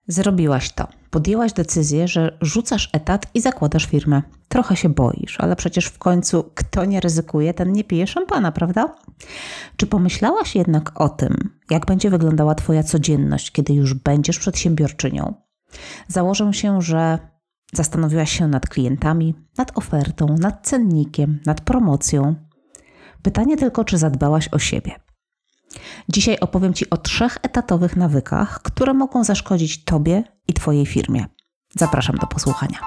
Zrobiłaś to. Podjęłaś decyzję, że rzucasz etat i zakładasz firmę. Trochę się boisz, ale przecież w końcu kto nie ryzykuje, ten nie pije szampana, prawda? Czy pomyślałaś jednak o tym, jak będzie wyglądała Twoja codzienność, kiedy już będziesz przedsiębiorczynią? Założę się, że zastanowiłaś się nad klientami, nad ofertą, nad cennikiem, nad promocją. Pytanie tylko, czy zadbałaś o siebie. Dzisiaj opowiem Ci o 3 etatowych nawykach, które mogą zaszkodzić Tobie i Twojej firmie. Zapraszam do posłuchania.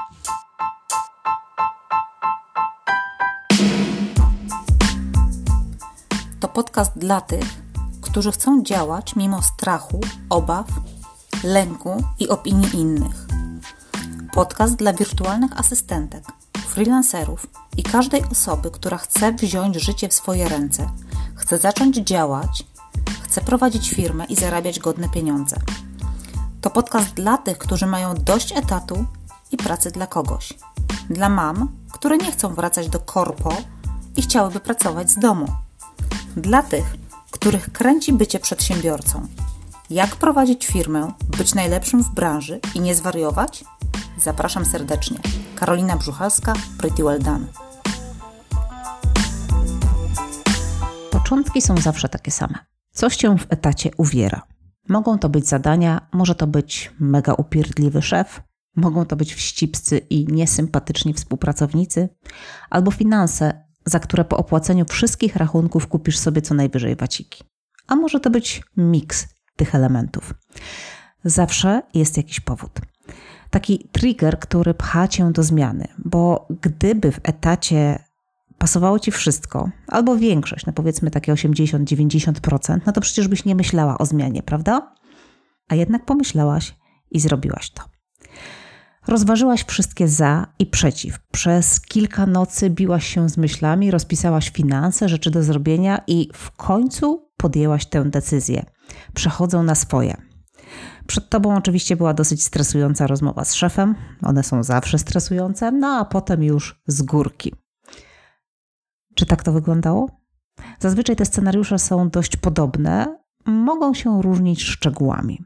To podcast dla tych, którzy chcą działać mimo strachu, obaw, lęku i opinii innych. Podcast dla wirtualnych asystentek, freelancerów i każdej osoby, która chce wziąć życie w swoje ręce, chce zacząć działać, chce prowadzić firmę i zarabiać godne pieniądze. To podcast dla tych, którzy mają dość etatu i pracy dla kogoś. Dla mam, które nie chcą wracać do korpo i chciałyby pracować z domu. Dla tych, których kręci bycie przedsiębiorcą. Jak prowadzić firmę, być najlepszym w branży i nie zwariować? Zapraszam serdecznie. Karolina Brzuchalska, Pretty Well Done. Początki są zawsze takie same. Coś Cię w etacie uwiera. Mogą to być zadania, może to być mega upierdliwy szef, mogą to być wścibscy i niesympatyczni współpracownicy, albo finanse, za które po opłaceniu wszystkich rachunków kupisz sobie co najwyżej waciki. A może to być miks tych elementów. Zawsze jest jakiś powód. Taki trigger, który pcha Cię do zmiany, bo gdyby w etacie pasowało Ci wszystko, albo większość, no powiedzmy takie 80-90%, no to przecież byś nie myślała o zmianie, prawda? A jednak pomyślałaś i zrobiłaś to. Rozważyłaś wszystkie za i przeciw. Przez kilka nocy biłaś się z myślami, rozpisałaś finanse, rzeczy do zrobienia i w końcu podjęłaś tę decyzję. Przechodzą na swoje. Przed Tobą oczywiście była dosyć stresująca rozmowa z szefem. One są zawsze stresujące, no a potem już z górki. Czy tak to wyglądało? Zazwyczaj te scenariusze są dość podobne, mogą się różnić szczegółami.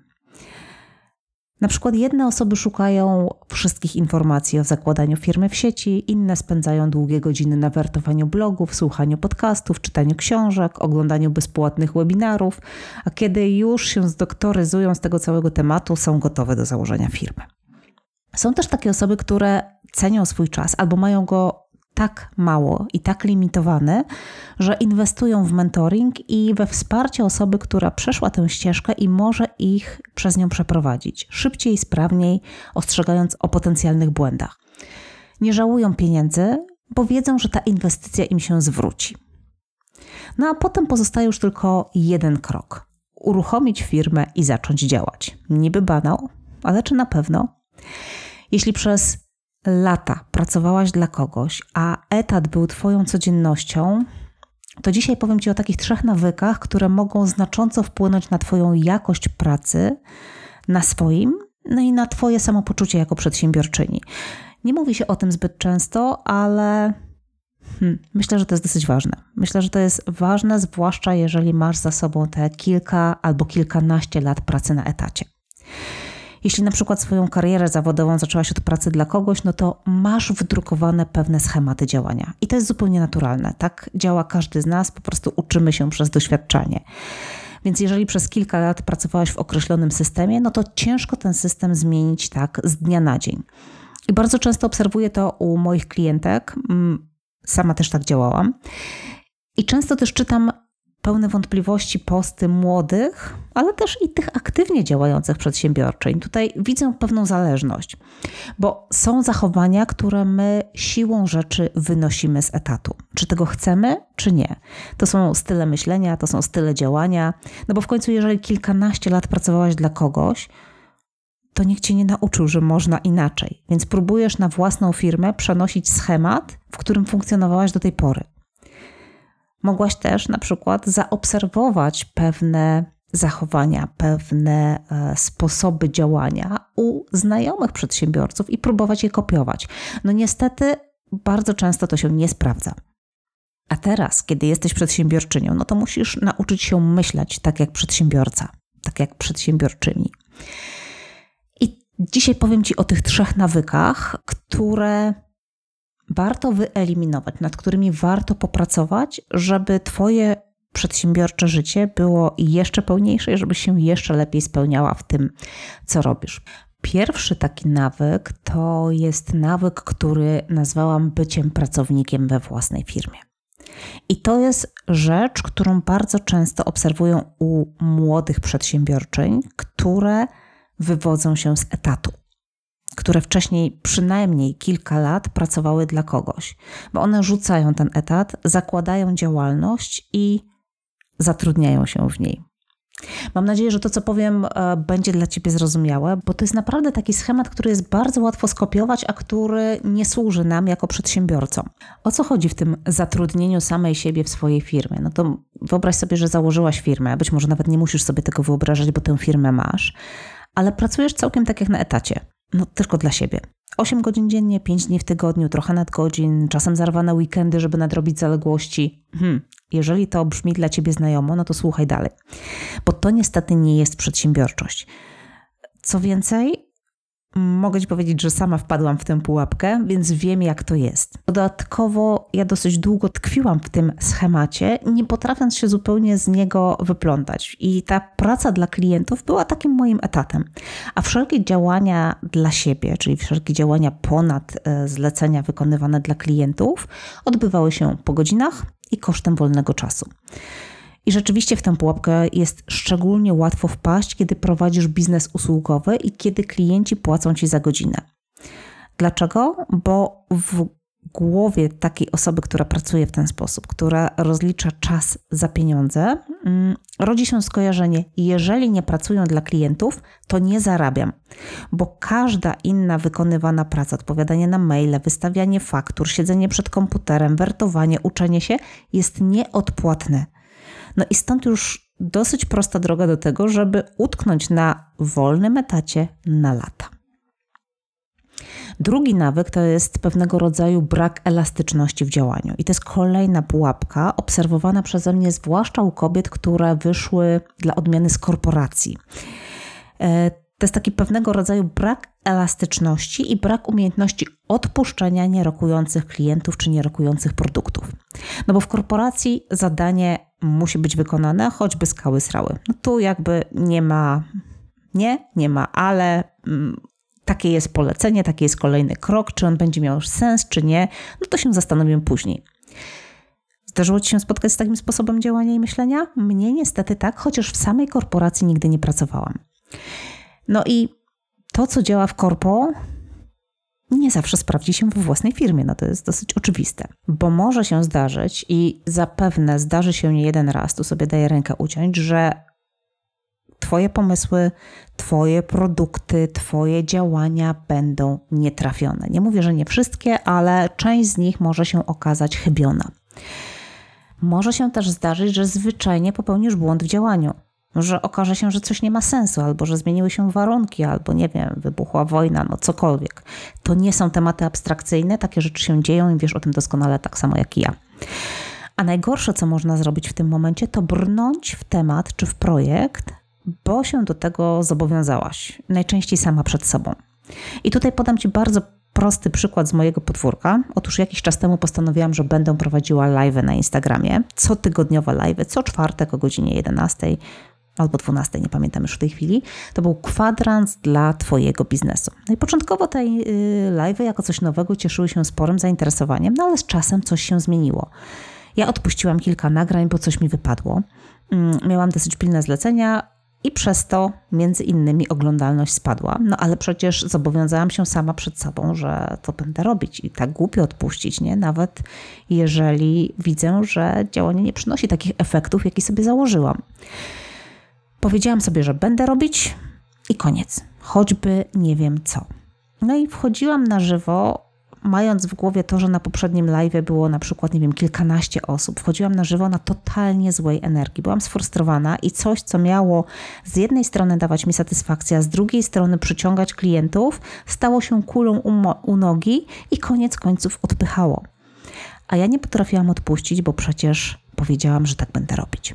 Na przykład jedne osoby szukają wszystkich informacji o zakładaniu firmy w sieci, inne spędzają długie godziny na wertowaniu blogów, słuchaniu podcastów, czytaniu książek, oglądaniu bezpłatnych webinarów, a kiedy już się zdoktoryzują z tego całego tematu, są gotowe do założenia firmy. Są też takie osoby, które cenią swój czas albo mają go tak mało i tak limitowany, że inwestują w mentoring i we wsparcie osoby, która przeszła tę ścieżkę i może ich przez nią przeprowadzić. Szybciej, sprawniej, ostrzegając o potencjalnych błędach. Nie żałują pieniędzy, bo wiedzą, że ta inwestycja im się zwróci. No a potem pozostaje już tylko jeden krok. Uruchomić firmę i zacząć działać. Niby banał, ale czy na pewno? Jeśli przez lata pracowałaś dla kogoś, a etat był Twoją codziennością, to dzisiaj powiem Ci o takich 3 nawykach, które mogą znacząco wpłynąć na Twoją jakość pracy, na swoim, no i na Twoje samopoczucie jako przedsiębiorczyni. Nie mówi się o tym zbyt często, ale myślę, że to jest dosyć ważne. Myślę, że to jest ważne, zwłaszcza jeżeli masz za sobą te kilka albo kilkanaście lat pracy na etacie. Jeśli na przykład swoją karierę zawodową zaczęłaś od pracy dla kogoś, no to masz wdrukowane pewne schematy działania. I to jest zupełnie naturalne. Tak działa każdy z nas, po prostu uczymy się przez doświadczenie. Więc jeżeli przez kilka lat pracowałaś w określonym systemie, no to ciężko ten system zmienić tak z dnia na dzień. I bardzo często obserwuję to u moich klientek. Sama też tak działałam. I często też czytam pełne wątpliwości posty młodych, ale też i tych aktywnie działających przedsiębiorczyń. Tutaj widzę pewną zależność, bo są zachowania, które my siłą rzeczy wynosimy z etatu. Czy tego chcemy, czy nie? To są style myślenia, to są style działania, no bo w końcu jeżeli kilkanaście lat pracowałaś dla kogoś, to nikt Cię nie nauczył, że można inaczej. Więc próbujesz na własną firmę przenosić schemat, w którym funkcjonowałaś do tej pory. Mogłaś też na przykład zaobserwować pewne zachowania, pewne sposoby działania u znajomych przedsiębiorców i próbować je kopiować. No niestety bardzo często to się nie sprawdza. A teraz, kiedy jesteś przedsiębiorczynią, no to musisz nauczyć się myśleć tak jak przedsiębiorca, tak jak przedsiębiorczyni. I Dzisiaj powiem Ci o tych 3 nawykach, które warto wyeliminować, nad którymi warto popracować, żeby Twoje przedsiębiorcze życie było jeszcze pełniejsze i żebyś się jeszcze lepiej spełniała w tym, co robisz. Pierwszy taki nawyk to jest nawyk, który nazwałam byciem pracownikiem we własnej firmie. I to jest rzecz, którą bardzo często obserwują u młodych przedsiębiorczyń, które wywodzą się z etatu, które wcześniej przynajmniej kilka lat pracowały dla kogoś, bo one rzucają ten etat, zakładają działalność i zatrudniają się w niej. Mam nadzieję, że to, co powiem, będzie dla Ciebie zrozumiałe, bo to jest naprawdę taki schemat, który jest bardzo łatwo skopiować, a który nie służy nam jako przedsiębiorcom. O co chodzi w tym zatrudnieniu samej siebie w swojej firmie? No to wyobraź sobie, że założyłaś firmę, być może nawet nie musisz sobie tego wyobrażać, bo tę firmę masz, ale pracujesz całkiem tak jak na etacie, no tylko dla siebie. 8 godzin dziennie, 5 dni w tygodniu, trochę nadgodzin, czasem zarwane weekendy, żeby nadrobić zaległości. Jeżeli to brzmi dla Ciebie znajomo, no to słuchaj dalej. Bo to niestety nie jest przedsiębiorczość. Co więcej, mogę Ci powiedzieć, że sama wpadłam w tę pułapkę, więc wiem, jak to jest. Dodatkowo ja dosyć długo tkwiłam w tym schemacie, nie potrafiąc się zupełnie z niego wyplątać. I ta praca dla klientów była takim moim etatem. A wszelkie działania dla siebie, czyli wszelkie działania ponad zlecenia wykonywane dla klientów, odbywały się po godzinach i kosztem wolnego czasu. I rzeczywiście w tę pułapkę jest szczególnie łatwo wpaść, kiedy prowadzisz biznes usługowy i kiedy klienci płacą Ci za godzinę. Dlaczego? Bo w głowie takiej osoby, która pracuje w ten sposób, która rozlicza czas za pieniądze, rodzi się skojarzenie: jeżeli nie pracują dla klientów, to nie zarabiam, bo każda inna wykonywana praca, odpowiadanie na maile, wystawianie faktur, siedzenie przed komputerem, wertowanie, uczenie się jest nieodpłatne. No i stąd już dosyć prosta droga do tego, żeby utknąć na wolnym etacie na lata. Drugi nawyk to jest pewnego rodzaju brak elastyczności w działaniu. I to jest kolejna pułapka obserwowana przeze mnie, zwłaszcza u kobiet, które wyszły dla odmiany z korporacji. To jest taki pewnego rodzaju brak elastyczności i brak umiejętności odpuszczenia nierokujących klientów czy nierokujących produktów. No bo w korporacji zadanie musi być wykonane, choćby skały srały. No tu jakby nie ma, ale takie jest polecenie, taki jest kolejny krok. Czy on będzie miał już sens, czy nie, no to się zastanowimy później. Zdarzyło Ci się spotkać z takim sposobem działania i myślenia? Mnie niestety tak, chociaż w samej korporacji nigdy nie pracowałam. No i to, co działa w korpo, nie zawsze sprawdzi się we własnej firmie. No to jest dosyć oczywiste, bo może się zdarzyć i zapewne zdarzy się nie jeden raz, tu sobie daję rękę uciąć, że Twoje pomysły, Twoje produkty, Twoje działania będą nietrafione. Nie mówię, że nie wszystkie, ale część z nich może się okazać chybiona. Może się też zdarzyć, że zwyczajnie popełnisz błąd w działaniu. Że okaże się, że coś nie ma sensu, albo że zmieniły się warunki, albo nie wiem, wybuchła wojna, no cokolwiek. To nie są tematy abstrakcyjne, takie rzeczy się dzieją i wiesz o tym doskonale tak samo jak i ja. A najgorsze, co można zrobić w tym momencie, to brnąć w temat czy w projekt, bo się do tego zobowiązałaś. Najczęściej sama przed sobą. I tutaj podam Ci bardzo prosty przykład z mojego podwórka. Otóż jakiś czas temu postanowiłam, że będę prowadziła live'y na Instagramie. Cotygodniowe live'y, co czwartek o godzinie 11 albo 12, nie pamiętam już w tej chwili. To był kwadrans dla Twojego biznesu. No i początkowo te live'y jako coś nowego cieszyły się sporym zainteresowaniem, no ale z czasem coś się zmieniło. Ja odpuściłam kilka nagrań, bo coś mi wypadło. Miałam dosyć pilne zlecenia i przez to między innymi oglądalność spadła. No ale przecież zobowiązałam się sama przed sobą, że to będę robić i tak głupio odpuścić, nie? Nawet jeżeli widzę, że działanie nie przynosi takich efektów, jakie sobie założyłam. Powiedziałam sobie, że będę robić i koniec. Choćby nie wiem co. No i wchodziłam na żywo, mając w głowie to, że na poprzednim live'ie było na przykład, nie wiem, kilkanaście osób. Wchodziłam na żywo na totalnie złej energii. Byłam sfrustrowana i coś, co miało z jednej strony dawać mi satysfakcję, a z drugiej strony przyciągać klientów, stało się kulą u nogi i koniec końców odpychało. A ja nie potrafiłam odpuścić, bo przecież powiedziałam, że tak będę robić.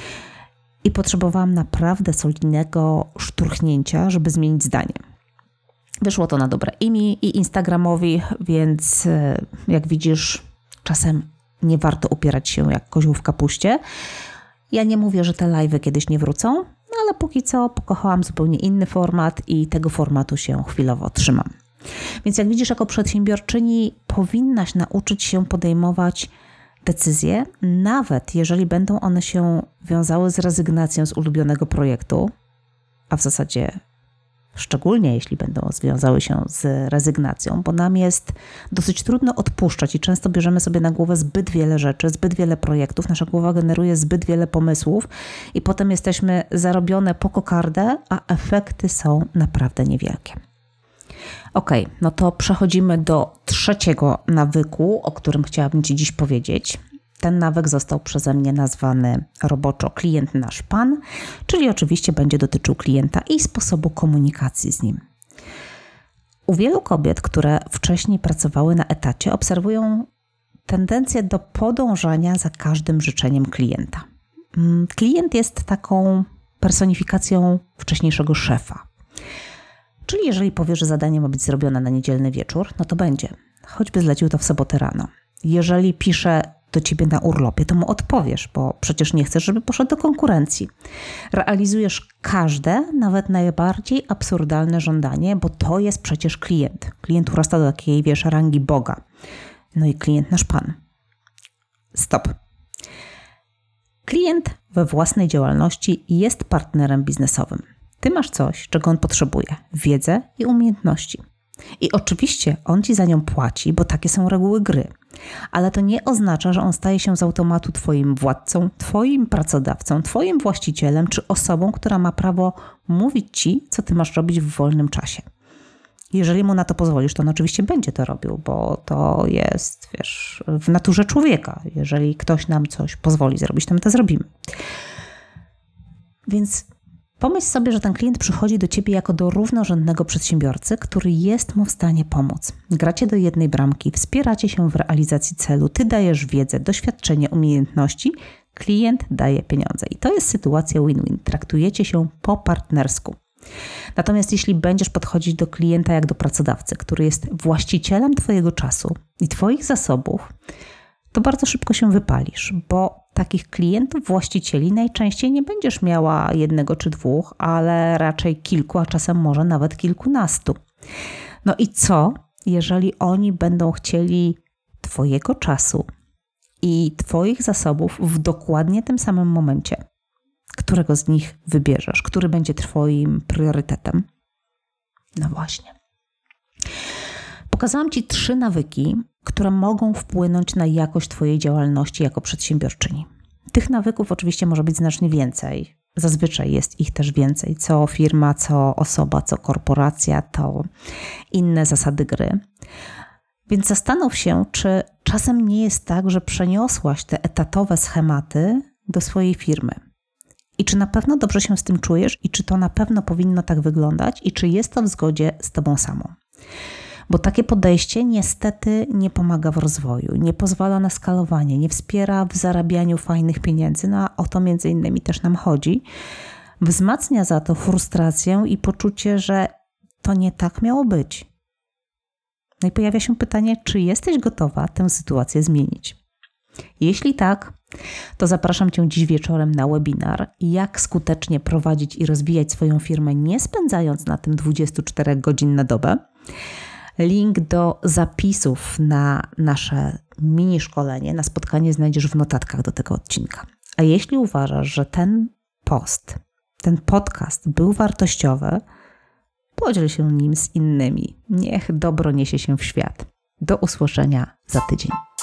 I potrzebowałam naprawdę solidnego szturchnięcia, żeby zmienić zdanie. Wyszło to na dobre i mi, i Instagramowi, więc jak widzisz, czasem nie warto upierać się jak kozioł w kapuście. Ja nie mówię, że te live'y kiedyś nie wrócą, no ale póki co pokochałam zupełnie inny format i tego formatu się chwilowo trzymam. Więc jak widzisz, jako przedsiębiorczyni powinnaś nauczyć się podejmować decyzje, nawet jeżeli będą one się wiązały z rezygnacją z ulubionego projektu, a w zasadzie szczególnie jeśli będą związały się z rezygnacją, bo nam jest dosyć trudno odpuszczać i często bierzemy sobie na głowę zbyt wiele rzeczy, zbyt wiele projektów, nasza głowa generuje zbyt wiele pomysłów i potem jesteśmy zarobione po kokardę, a efekty są naprawdę niewielkie. Okej, no to przechodzimy do trzeciego nawyku, o którym chciałabym Ci dziś powiedzieć. Ten nawyk został przeze mnie nazwany roboczo klient nasz pan, czyli oczywiście będzie dotyczył klienta i sposobu komunikacji z nim. U wielu kobiet, które wcześniej pracowały na etacie, obserwują tendencję do podążania za każdym życzeniem klienta. Klient jest taką personifikacją wcześniejszego szefa. Czyli jeżeli powie, że zadanie ma być zrobione na niedzielny wieczór, no to będzie. Choćby zlecił to w sobotę rano. Jeżeli pisze do Ciebie na urlopie, to mu odpowiesz, bo przecież nie chcesz, żeby poszedł do konkurencji. Realizujesz każde, nawet najbardziej absurdalne żądanie, bo to jest przecież klient. Klient urasta do takiej, rangi Boga. No i klient nasz pan. Stop. Klient we własnej działalności jest partnerem biznesowym. Ty masz coś, czego on potrzebuje. Wiedzę i umiejętności. I oczywiście on Ci za nią płaci, bo takie są reguły gry. Ale to nie oznacza, że on staje się z automatu Twoim władcą, Twoim pracodawcą, Twoim właścicielem czy osobą, która ma prawo mówić Ci, co Ty masz robić w wolnym czasie. Jeżeli mu na to pozwolisz, to on oczywiście będzie to robił, bo to jest, w naturze człowieka. Jeżeli ktoś nam coś pozwoli zrobić, to my to zrobimy. Więc pomyśl sobie, że ten klient przychodzi do Ciebie jako do równorzędnego przedsiębiorcy, który jest mu w stanie pomóc. Gracie do jednej bramki, wspieracie się w realizacji celu, Ty dajesz wiedzę, doświadczenie, umiejętności, klient daje pieniądze. I to jest sytuacja win-win. Traktujecie się po partnersku. Natomiast jeśli będziesz podchodzić do klienta jak do pracodawcy, który jest właścicielem Twojego czasu i Twoich zasobów, to bardzo szybko się wypalisz, bo takich klientów, właścicieli najczęściej nie będziesz miała jednego czy dwóch, ale raczej kilku, a czasem może nawet kilkunastu. No i co, jeżeli oni będą chcieli Twojego czasu i Twoich zasobów w dokładnie tym samym momencie? Którego z nich wybierzesz? Który będzie Twoim priorytetem? No właśnie. Pokazałam Ci 3 nawyki, które mogą wpłynąć na jakość Twojej działalności jako przedsiębiorczyni. Tych nawyków oczywiście może być znacznie więcej. Zazwyczaj jest ich też więcej. Co firma, co osoba, co korporacja, to inne zasady gry. Więc zastanów się, czy czasem nie jest tak, że przeniosłaś te etatowe schematy do swojej firmy. I czy na pewno dobrze się z tym czujesz i czy to na pewno powinno tak wyglądać i czy jest to w zgodzie z Tobą samą. Bo takie podejście niestety nie pomaga w rozwoju, nie pozwala na skalowanie, nie wspiera w zarabianiu fajnych pieniędzy, no a o to między innymi też nam chodzi. Wzmacnia za to frustrację i poczucie, że to nie tak miało być. No i pojawia się pytanie, czy jesteś gotowa tę sytuację zmienić? Jeśli tak, to zapraszam Cię dziś wieczorem na webinar jak skutecznie prowadzić i rozwijać swoją firmę, nie spędzając na tym 24 godzin na dobę. Link do zapisów na nasze mini szkolenie, na spotkanie znajdziesz w notatkach do tego odcinka. A jeśli uważasz, że ten podcast był wartościowy, podziel się nim z innymi. Niech dobro niesie się w świat. Do usłyszenia za tydzień.